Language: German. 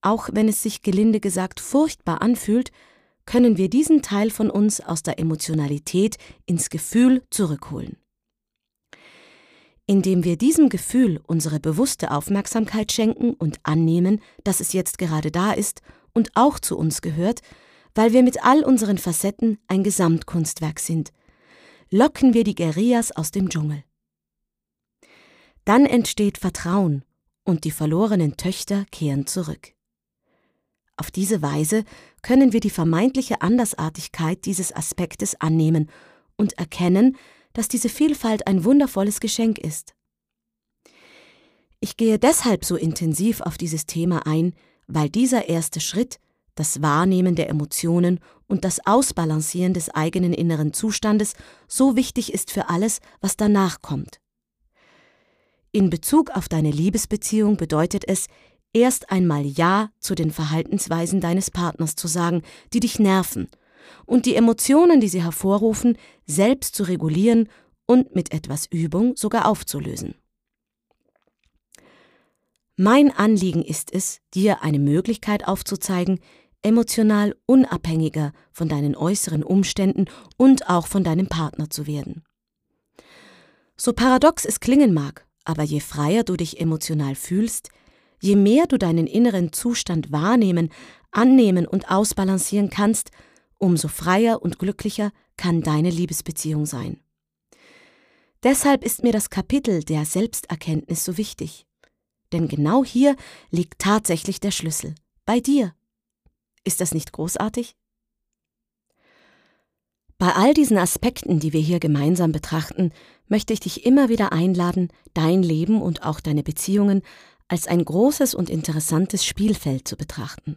auch wenn es sich gelinde gesagt furchtbar anfühlt, können wir diesen Teil von uns aus der Emotionalität ins Gefühl zurückholen. Indem wir diesem Gefühl unsere bewusste Aufmerksamkeit schenken und annehmen, dass es jetzt gerade da ist und auch zu uns gehört, weil wir mit all unseren Facetten ein Gesamtkunstwerk sind, locken wir die Guerillas aus dem Dschungel. Dann entsteht Vertrauen und die verlorenen Töchter kehren zurück. Auf diese Weise können wir die vermeintliche Andersartigkeit dieses Aspektes annehmen und erkennen, dass diese Vielfalt ein wundervolles Geschenk ist. Ich gehe deshalb so intensiv auf dieses Thema ein, weil dieser erste Schritt, das Wahrnehmen der Emotionen und das Ausbalancieren des eigenen inneren Zustandes, so wichtig ist für alles, was danach kommt. In Bezug auf deine Liebesbeziehung bedeutet es, erst einmal Ja zu den Verhaltensweisen deines Partners zu sagen, die dich nerven, und die Emotionen, die sie hervorrufen, selbst zu regulieren und mit etwas Übung sogar aufzulösen. Mein Anliegen ist es, dir eine Möglichkeit aufzuzeigen, emotional unabhängiger von deinen äußeren Umständen und auch von deinem Partner zu werden. So paradox es klingen mag, aber je freier du dich emotional fühlst, je mehr du deinen inneren Zustand wahrnehmen, annehmen und ausbalancieren kannst, umso freier und glücklicher kann deine Liebesbeziehung sein. Deshalb ist mir das Kapitel der Selbsterkenntnis so wichtig. Denn genau hier liegt tatsächlich der Schlüssel. Bei dir. Ist das nicht großartig? Bei all diesen Aspekten, die wir hier gemeinsam betrachten, möchte ich dich immer wieder einladen, dein Leben und auch deine Beziehungen als ein großes und interessantes Spielfeld zu betrachten.